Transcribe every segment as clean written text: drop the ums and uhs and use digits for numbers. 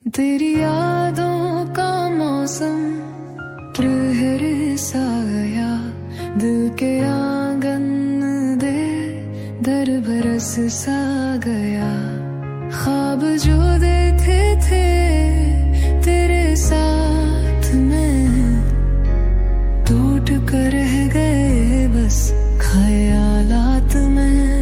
तेरी यादों का मौसम प्रहर सा आया, दिल के आंगन दे दर बरस सा गया। ख्वाब जो देखे थे तेरे साथ में टूट कर रह गए बस ख्यालात में।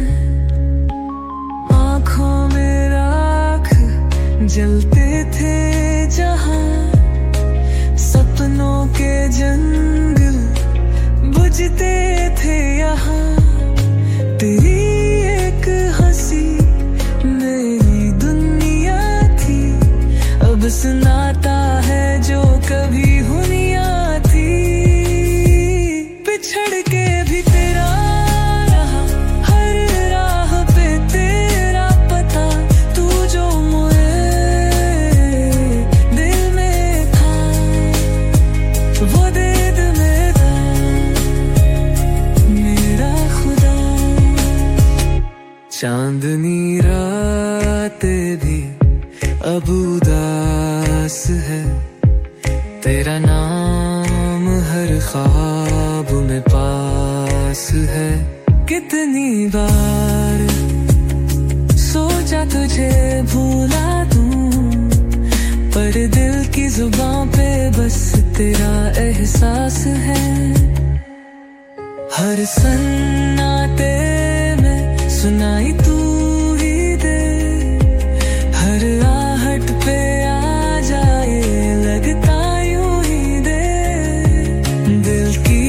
आँखों में राख जलते थे जहां, सपनों के जंगल बुझते थे यहाँ। तेरी एक हंसी नई दुनिया थी, अब सुनाता है जो कभी हुनिया थी। बिछड़ के भी तेरा रहा, हर राह पे तेरा पता। तू जो मुझे दिल में था, वो दर्द में था मेरा खुदा। चांदनी रातें भी अब उदास है, तेरा नाम हर ख्वाब में पास है। कितनी बार सोचा तुझे भूला दूं, पर दिल की जुबां पे बस तेरा एहसास है। हर सन्नाटे में सुनाई तू ही दे, हर आहट पे आ जाए लगता यूं ही दे। दिल की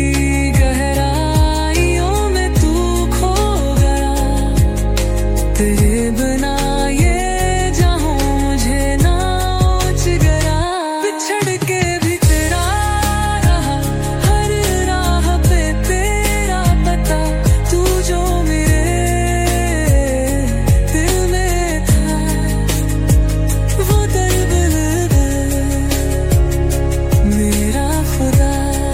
गहराइयों में तू खो गया, तेरे बिना ये जहां मुझे ना उच गया। बिछड़ के भी तेरा रहा, हर राह पे तेरा पता। तू जो मेरे दिल में था, वो दर्द मेरा खुदा।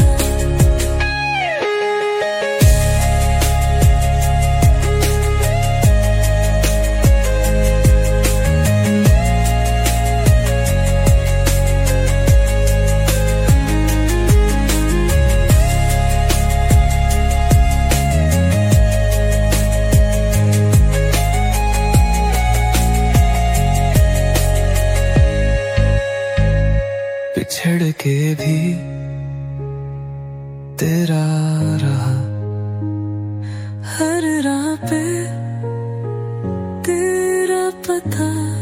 बिछड़ के भी तेरा रहा, हर राह पे तेरा पता।